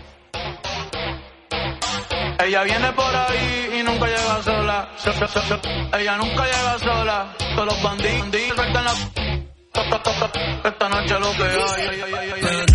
Ella viene por ahí y nunca llega sola. Ella nunca llega sola. Todos los bandidos sueltan la... Esta noche lo que hay.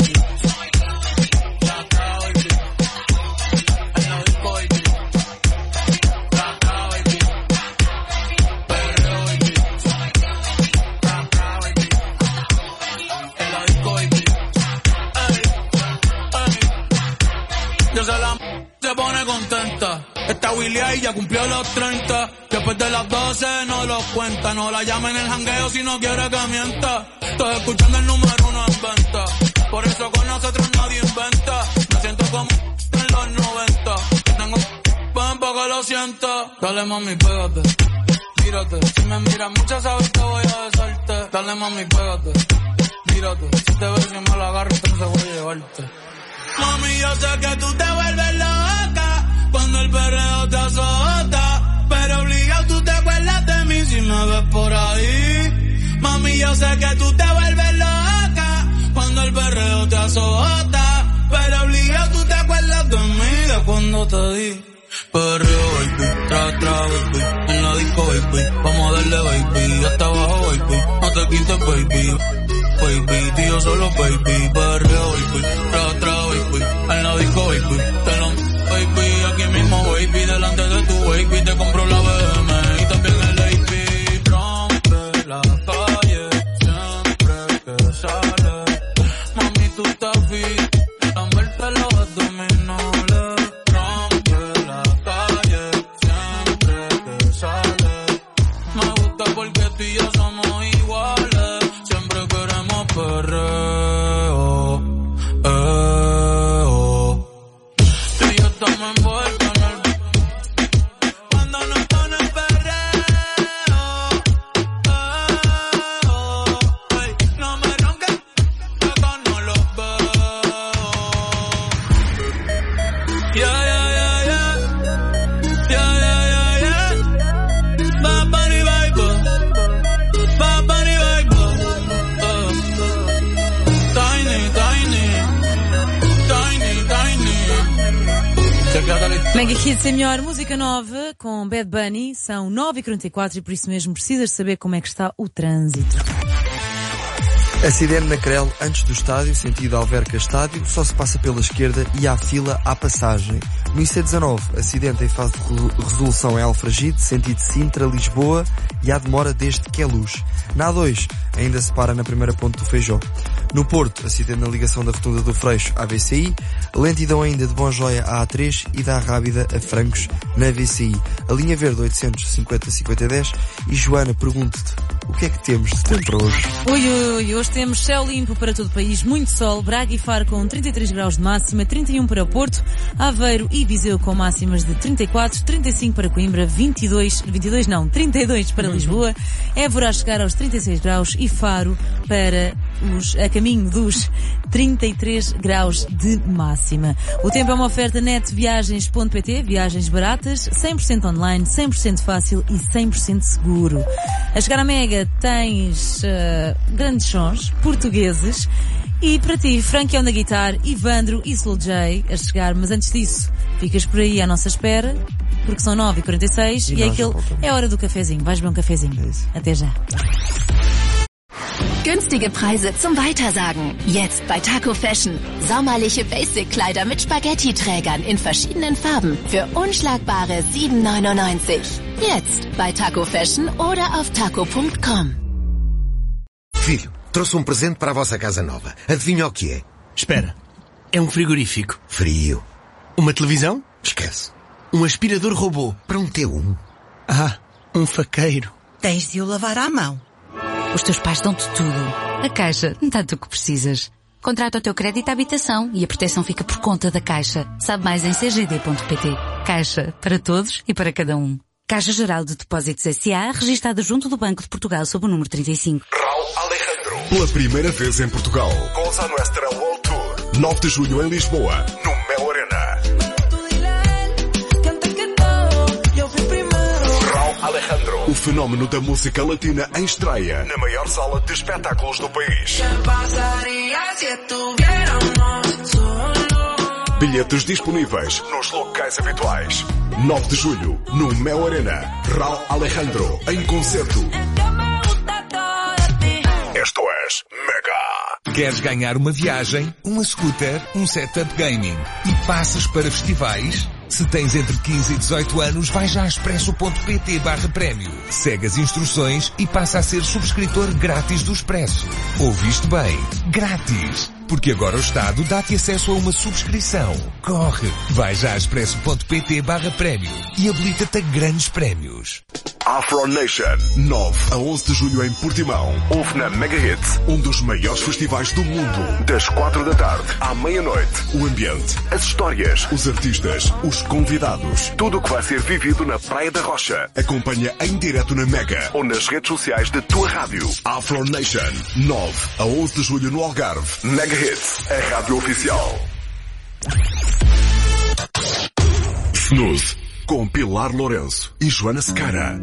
Se pone contenta. Esta Willy ahí ya cumplió los treinta. Después de las doce no los cuenta. No la llama en el jangueo si no quiere que mienta. Estoy escuchando el número uno en venta. Por eso con nosotros nadie inventa. Me siento como en los noventa. Tengo un poco lo siento. Dale mami, pégate, mírate. Si me miras mucho sabes que voy a besarte. Dale mami, pégate, mírate. Si te ves y me la agarro entonces voy a llevarte. Mami, yo sé que tú te vuelves loca cuando el perreo te azota, pero obligado tú te acuerdas de mí si me ves por ahí. Mami, yo sé que tú te vuelves loca cuando el perreo te azota, pero obligado tú te acuerdas de mí de cuando te di. Perreo, baby, tra, tra, baby, en la disco, baby, vamos a darle, baby, hasta abajo, baby, no te quites, baby. Baby, tío solo baby, perreo, baby, tra, tra, baby, en la disco, baby, te lo baby, aquí mismo, baby, delante de tu baby, te compro la B M y también el A P, rompe la calle, siempre que sale, mami, tú estás fit, lamberte los abdominales, rompe la calle, siempre que sale, me gusta porque tú y yo somos iguales. Perreo, eh, oh. Tú y yo estamos envueltos en el... Cuando nos ponen perreo, eh, oh. Hey, no me ronques, que acá no los veo. Yeah, yeah, yeah, yeah. Yeah, yeah, yeah, yeah. Bad Bunny, baby. Bad Bunny, baby. Mega Hits é a melhor música nova com Bad Bunny. São nove e quarenta e quatro e por isso mesmo precisas saber como é que está o trânsito. Acidente na Crel antes do estádio, sentido Alverca Estádio, só se passa pela esquerda e há fila à passagem. No I C dezanove, acidente em fase de resolução em Alfragide, sentido Sintra, Lisboa, e há demora desde Queluz. Na A dois, ainda se para na primeira ponte do Feijó. No Porto, acidente na ligação da Rotunda do Freixo à V C I, lentidão ainda de Bonjoia à A três e da Rábida a Francos na V C I. A linha verde oitocentos e cinquenta cinquenta dez. E Joana, pergunto-te, o que é que temos de tempo para hoje? Ui, ui, hoje temos céu limpo para todo o país, muito sol, Braga e Faro com trinta e três graus de máxima, trinta e um para o Porto, Aveiro e Viseu com máximas de trinta e quatro, trinta e cinco para Coimbra, vinte e dois, vinte e dois não, trinta e dois para Lisboa, Évora a chegar aos trinta e seis graus e Faro para os, a caminho dos trinta e três graus de máxima. O tempo é uma oferta net viagens ponto pt, viagens baratas, cem por cento online, cem por cento fácil e cem por cento seguro. A chegar à Mega tens uh, grandes sons portugueses e para ti, Frankie na guitarra, Ivandro e Soul J a chegar, mas antes disso ficas por aí à nossa espera porque são nove e quarenta e seis e, e é, aquele, é hora do cafezinho. Vais beber um cafezinho. É Até já. Günstige Preise zum Weitersagen. Jetzt bei Taco Fashion. Sommerliche Basic-Kleider mit Spaghetti-Trägern in verschiedenen Farben für unschlagbare sieben neunundneunzig. Jetzt bei Taco Fashion oder auf taco ponto com. Filho, trouxe um presente para a vossa casa nova. Adivinha o que é? Espera. É um frigorífico. Frio. Uma televisão? Esquece. Um aspirador robô. Para um T um. Ah, um faqueiro. Tens de o lavar à mão. Os teus pais dão-te tudo. A Caixa dá-te o que precisas. Contrata o teu crédito à habitação e a proteção fica por conta da Caixa. Sabe mais em c g d ponto p t. Caixa, para todos e para cada um. Caixa Geral de Depósitos S A, registada junto do Banco de Portugal sob o número trinta e cinco. Raul Alejandro. Pela primeira vez em Portugal. Cosa Nuestra World Tour. nove de junho em Lisboa, no Mel Arena. Raul Alejandro. O fenómeno da música latina em estreia na maior sala de espetáculos do país. Bilhetes disponíveis nos locais habituais. nove de julho, no Mel Arena. Raul Alejandro, em concerto. Esto és Mega. Queres ganhar uma viagem, uma scooter, um setup gaming e passas para festivais? Se tens entre quinze e dezoito anos, vai já a expresso.pt barra prémio. Segue as instruções e passa a ser subscritor grátis do Expresso. Ouviste bem? Grátis! Porque agora o Estado dá-te acesso a uma subscrição. Corre! Vai já a expresso.pt barra prémio e habilita-te a grandes prémios. Afro Nation, nove a onze de julho em Portimão. Ouve na Mega Hits, um dos maiores festivais do mundo. Das quatro da tarde à meia-noite. O ambiente, as histórias, os artistas, os convidados. Tudo o que vai ser vivido na Praia da Rocha. Acompanha em direto na Mega ou nas redes sociais da tua rádio. Afro Nation, nove a onze de julho no Algarve. Mega Hits, a rádio oficial. Snooze, com Pilar Lourenço e Joana Secara.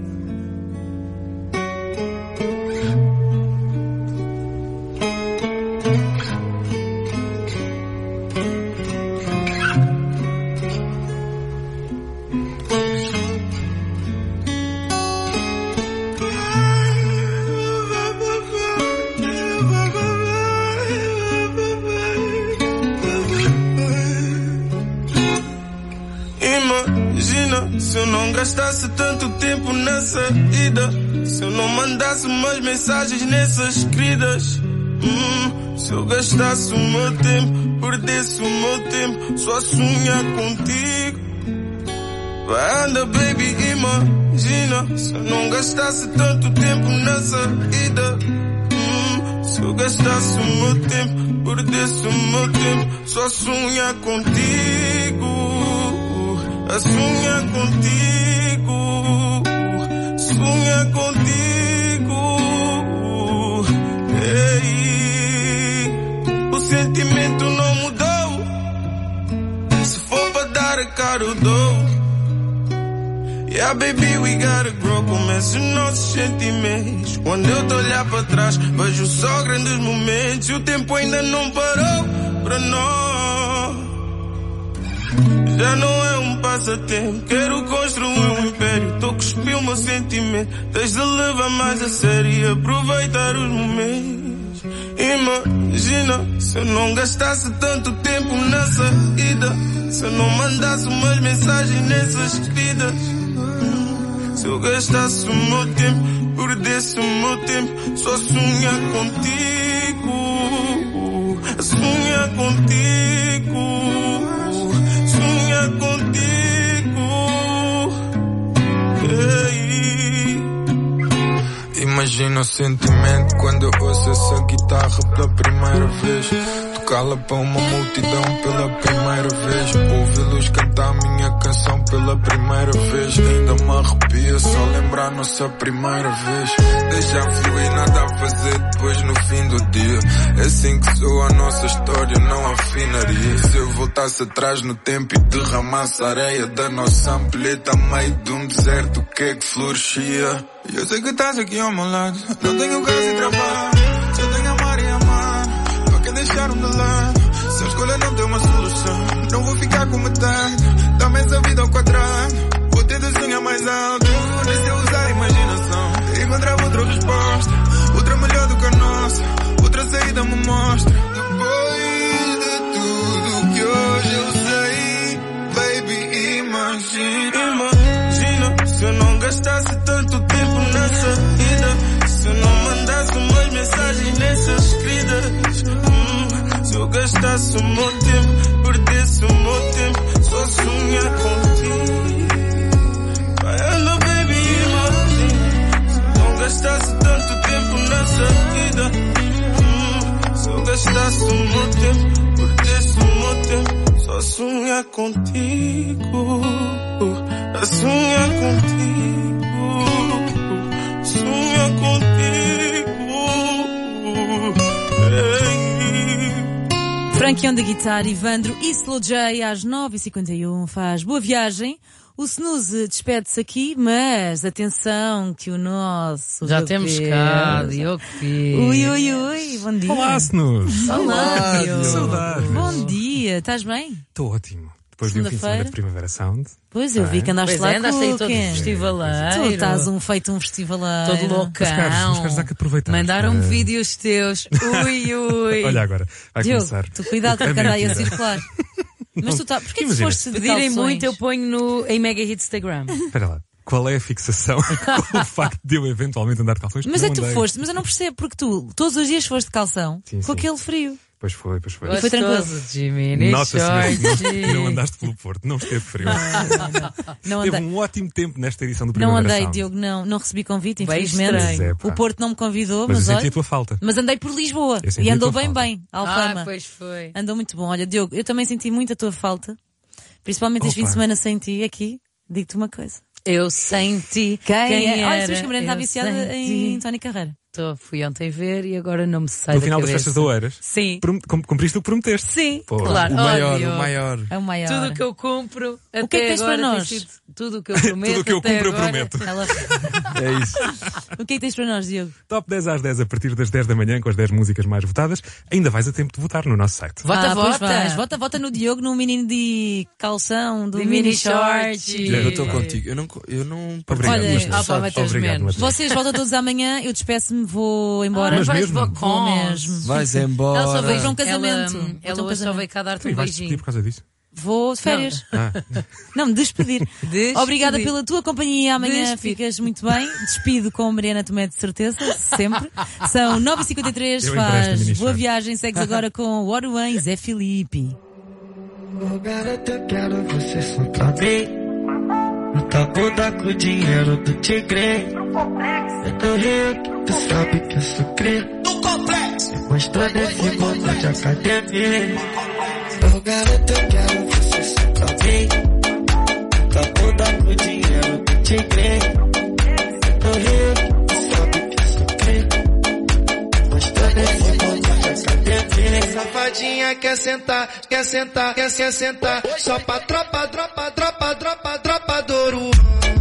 Se eu não gastasse tanto tempo nessa ida, se eu não mandasse umas mensagens nessas escritas, hum, se eu gastasse o meu tempo, perdesse o meu tempo só a sonhar contigo. Vai, anda baby, imagina, se eu não gastasse tanto tempo nessa ida, hum, se eu gastasse o meu tempo, perdesse o meu tempo só a sonhar contigo. A sonhar contigo, sonhar contigo. Ei, o sentimento não mudou. Se for pra dar a cara eu dou. Yeah baby, we gotta grow. Começa os nossos sentimentos. Quando eu te olhar pra trás, vejo só grandes momentos. E o tempo ainda não parou pra nós. Já não é um passatempo, quero construir um império. Tô cuspindo o meu sentimento, tens de levar mais a sério e aproveitar os momentos. Imagina, se eu não gastasse tanto tempo nessa ida, se eu não mandasse umas mensagens nessas escritas, se eu gastasse o meu tempo, perdesse o meu tempo só a sonhar contigo, a sonhar contigo. Sonhar contigo. Ei. Imagina o sentimento quando eu ouço essa guitarra pela primeira vez. Tocá-la para uma multidão pela primeira vez. Ouvi-los cantar minha canção pela primeira vez. Ainda me arrepia só lembrar nossa primeira vez. Deixa fluir, nada a fazer depois no fim do dia. É assim que sou a nossa história, não afinaria. Se eu voltasse atrás no tempo e derramasse a areia da nossa ampulheta a meio de um deserto, o que é que florescia? E eu sei que estás aqui ao meu lado. Não tenho casa e trabalho, só tenho amar e amar. Para que deixar-me de lado? Se a escolha não tem uma solução, não vou ficar com metade. Dá-me essa vida ao quadrado. Vou ter de sonhar mais alto. Nem se eu usar a imaginação, encontrar outra resposta, outra melhor do que a nossa, outra saída me mostra. Depois de tudo que hoje eu sei, baby, imagina. Imagina, se eu não gastasse tanto tempo nessa ida, se eu não mandasse umas mensagens nessas escritas, hum, se eu gastasse o meu tempo, perdesse o meu tempo só a sonhar contigo. Vai, anda baby, imagina, se eu não gastasse tanto tempo nessa vida, hum, se eu gastasse o meu tempo, perdesse o meu tempo só a sonhar contigo, a sonhar contigo, sonhar contigo. Ei. Frankie on the guitar, Ivandro e Slow J às nove e cinquenta e um faz Boa Viagem. O Snooze despede-se aqui, mas atenção que o nosso... Já Diogo temos Pires- cá, Diogo Pires. Ui, ui, ui, bom dia. Olá, Snooze. Olá, Diogo. Saudades. Bom dia, estás bem? Estou ótimo. Depois de um fim de semana de Primavera Sound. Pois, eu vi que andaste Pois lá é, andaste aí todo quem? festivaleiro. Tu estás um feito um festivaleiro. Todo loucão. Mas, caros, mas, caros, há que aproveitar. Mandaram-me Ah. vídeos teus. Ui, ui. Olha agora, vai Diogo, começar. tu cuidado com A a cara aí a mentira. circular. Mas tu tá, porquê que Imagina. foste de Se pedirem calções? muito, eu ponho no, em Mega Hit Instagram. Espera lá. Qual é a fixação com o facto de eu eventualmente andar de calções? Mas Não é que tu andei. foste, mas eu não percebo, porque tu todos os dias foste de calção, Sim, com sim. aquele frio. Pois foi, pois foi. E foi tranquilo. Gostoso, Jimmy, nem Nota-se mesmo que shorts. não, não andaste pelo Porto, não esteve frio. Não, não, não Teve andei. um ótimo tempo nesta edição do Não Primavera andei, Sound. Diogo, não, não recebi convite, Bem infelizmente. estranho. Pois é, pá. O Porto não me convidou, Mas mas, eu senti olha, a tua falta. mas andei por Lisboa Eu senti e a andou tua bem falta. bem, Alfama. Ah, pois foi. Andou muito bom. Olha, Diogo, eu também senti muito a tua falta, principalmente este fim de Opa. semana sem ti aqui. Digo-te uma coisa. Eu senti Quem, quem é? Olha, era. sabes que a Mariana está Eu viciada senti. em Tony Carreira. Tô, fui ontem ver e agora não me sai No da final das cabeça. festas de Oeiras, Sim. prom- cum- cumpriste o que prometeste. Sim, Pô, claro. O maior, Óbvio. o maior. É o maior. Tudo o que eu cumpro até que é que tens agora para tem nós? sido tudo o que eu prometo. Tudo o que eu até cumpro, eu agora. prometo. Ela... É isso. O que é que tens para nós, Diogo? Top dez às dez a partir das dez da manhã com as dez músicas mais votadas. Ainda vais a tempo de votar no nosso site. Vota, ah, pois vota. vais. Vota, vota no Diogo, no menino de calção, do De mini mini short. short. Eu estou contigo. Eu não, eu não Obrigado, Olha, Mateus. ah, pá, Mateus Obrigado, menos. Mateus. Vocês voltam todos amanhã, eu despeço-me, vou embora. Mas vais mesmo? para Vou Cons. mesmo. Vais Ela só embora. veio para um casamento. Ela, Vou ter ela um hoje só casamento. veio cá dar-te Tu um vais despedir beijinho. por causa disso? Vou de férias. Ah. Não, me despedir. Despedir. Obrigada pela tua companhia. Amanhã Despedir. ficas muito bem. Despido com a Mariana Tomé, de certeza, sempre. São nove e cinquenta e três, Eu empresto a faz mini boa short. viagem. Segues agora com o Oruan e Zé Filipe. Ô garota, eu quero você só pra mim. Não tá bunda com o dinheiro do tigre. Eu tô rico, tu sabe que eu sou cri. No complexo. Gostou desse mundo de academia. Ô garota, eu quero você só pra mim. Não tá bunda com o dinheiro do tigre. Eu tô rico, tu sabe que eu sou cri. Gostou desse mundo de academia. Safadinha quer sentar, quer sentar, quer se sentar. Só pra tropa, dropa, dropa, dropa, dropa do Ouro.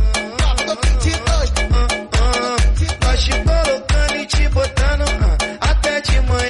Nós te colocando e te botando ah, até de manhã.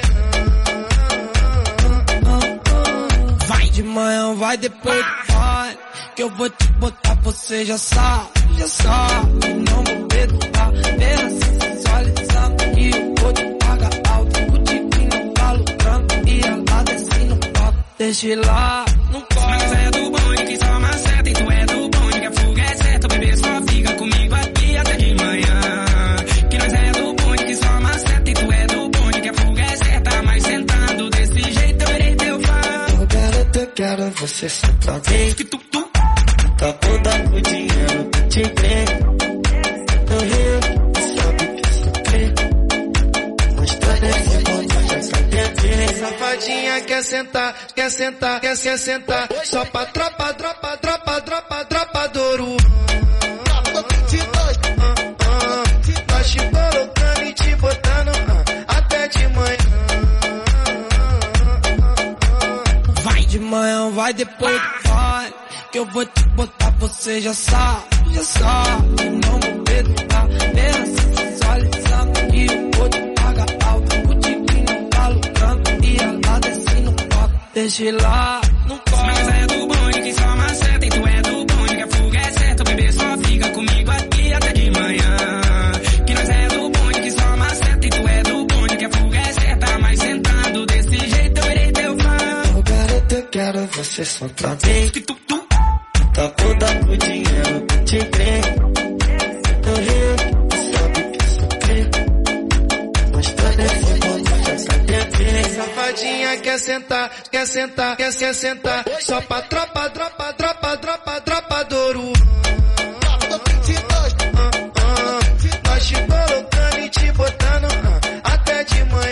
Vai de manhã, vai depois vai. Que eu vou te botar, você já sabe, já sabe. Não vou perdoar, apenas sensualizando. E eu vou te pagar alto. O tiquinho não falo tanto. E ela desce no papo, deixa lá, não corre. Mas é do bonde que só maceta. E tu é do bonde que a fuga é certa. Bebê só fica comigo aqui até de manhã. Que nós é do bonde que só maceta. E tu é do bonde que a fuga é certa. Mas sentando desse jeito eu irei teu fã. Ô garota, eu quero você só pra mim. Tá bunda com o dinheiro do tigre. No Rio, tu sabe que eu sou cri. Gostou desse mundo de academia. Safadinha quer sentar, quer sentar, quer se sentar. Só pra tropa, dropa, dropa, dropa, dropa do Ouro. Nós te colocando e te botando ah, até de manhã. Vai de manhã, vai depois vai. Que eu vou te botar, você já sabe, já sabe. Não vou perdoar, apenas sensualizando. E eu vou te pagar alto. O tiquinho não falo tanto. E ela desce no papo, deixa lá, não corre. Mas é do bonde que só maceta. E tu é do bonde que a fuga é certa. O bebê só fica comigo aqui até de manhã. Que nós é do bonde que só maceta. E tu é do bonde que a fuga é certa. Mas sentando desse jeito eu irei teu fã. Ô garota, eu quero você só pra mim. Tá bunda com o dinheiro do tigre. No Rio, tu sabe que eu sou cri. Gostou desse mundo de academia. Safadinha quer sentar, quer sentar, quer se sentar. Só pra tropa, dropa, dropa, dropa, dropa do Ouro. Nós te colocando e te botando ah, até de manhã.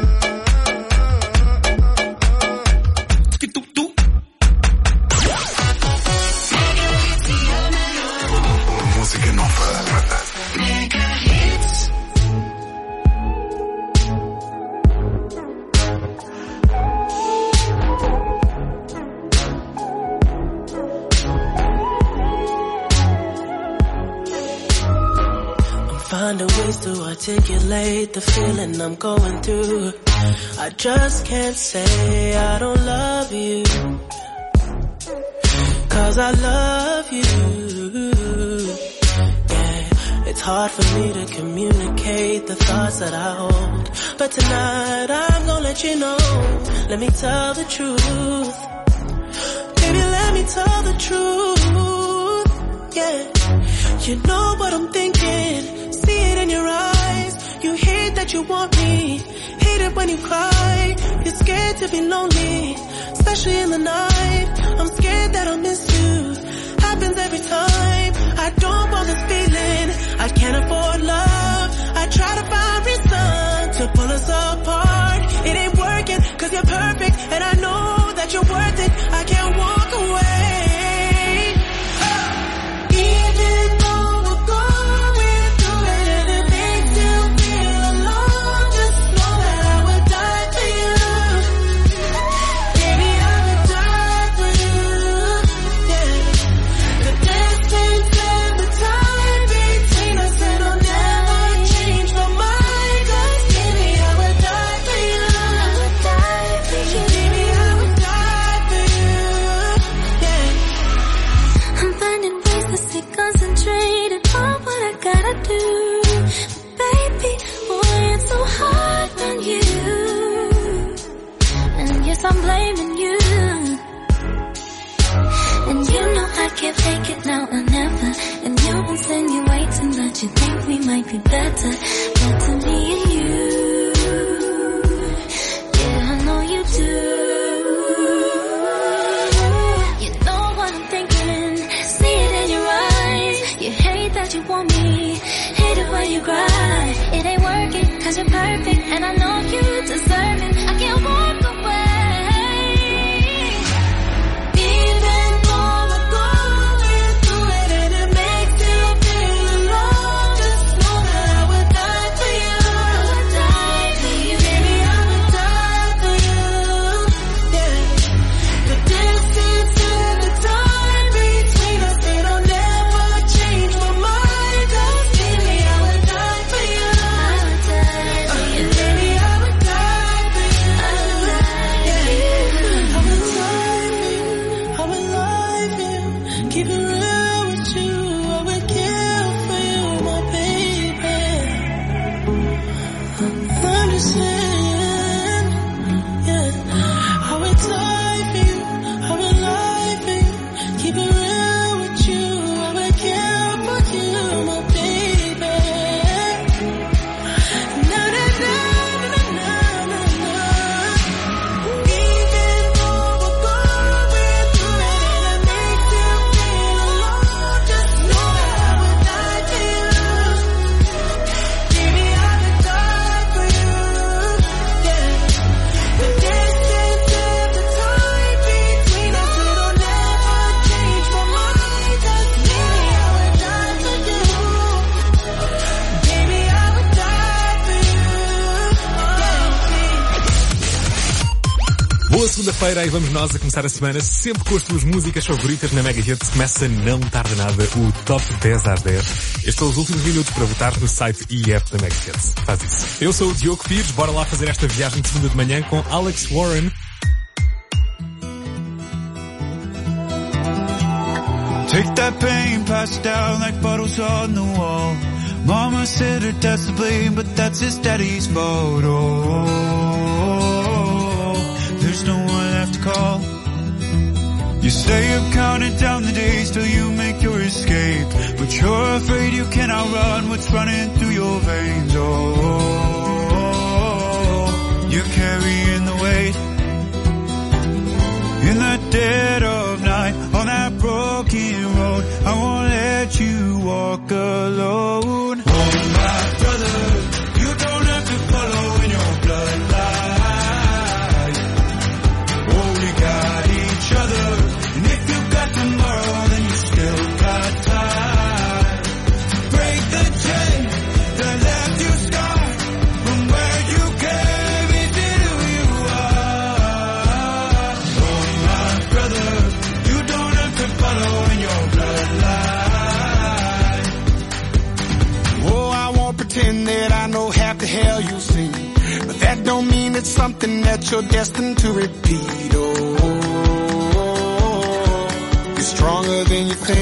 Música nova. find a ways to articulate the feeling I'm going through. I just can't say I don't love you, 'cause I love you. Yeah, it's hard for me to communicate the thoughts that I hold, but tonight I'm gonna let you know. Let me tell the truth. Baby, let me tell the truth. Yeah, you know what I'm thinking. See it in your eyes. You hate that you want me. Hate it when you cry. You're scared to be lonely, especially in the night. I'm scared that I'll miss you. Happens every time. I don't want this feeling. I can't afford love. I try to find reason to pull us apart. It ain't working 'cause you're perfect, and I know that you're worth it. I can't walk away. Even though we're going through it and it makes you feel alone, just know that I would die for you. Baby, I would die for you. Yeah. The distance and the time between us, it'll never change my mind. 'Cause baby, I would die for you. I would die for you. Baby, I would die for you. Yeah. I'm finding ways to stay concentrated on what I gotta do. Baby, boy, it's so hard on you. And yes, I'm blaming you. And you know I can't fake it now or never. And you're insinuating that you think we might be better. But to me and you, yeah, I know you do. You know what I'm thinking. See it in your eyes. You hate that you want me. Hate it when you cry. It ain't working 'cause you're perfect, and I know you deserve it. I can't walk away. Even though we're going through it and it makes you feel alone, just know that I would die for you. I would die for you. Baby, I would die for you. Yeah. The distance and the time between us, it'll never change my mind. 'Cause baby, I would die for you. I would die for you. Baby, I would die for you. I would die for you. I would die for you. I would lie for you. Keep it real with you. I would kill for you, my baby. I'm just saying, yeah. I would die for you. I would lie for you. Keep it real with you. I would kill for you, my baby. Na na na na na na na. Even though we're going through it and it makes you feel alone, just know that I would die for you. Baby, I would die for you. Yeah. The distance and the time between us, it'll never change my mind. 'Cause baby, I would die for you. Baby, I would die for you. Boa segunda-feira, e vamos nós a começar a semana sempre com as tuas músicas favoritas na Mega Hits. Começa, não tarda nada, o Top dez às dez. Estes são os últimos minutos para votar no site e app da Mega Hits. Faz isso. Eu sou o Diogo Pires, bora lá fazer esta viagem de segunda de manhã com Alex Warren. Take that pain, pass it down like bottles on the wall. Mama said her dad's to blame, but that's his daddy's fault. Oh, there's no one left to call. You stay up counting down the days till you make your escape, but you're afraid you cannot run what's running through your veins. Oh, you're carrying the weight in the dead of night on that broken road. I won't let you walk alone. Oh, my brother, you don't have to follow in your bloodline. Oh, we got each other, and if you got tomorrow, then you still got time. Break the chain that left you scarred from where you came into who you are. Oh, my brother, you don't have to follow in your bloodline. hell you've seen. But that don't mean it's something that you're destined to repeat. Oh, you're stronger than you think.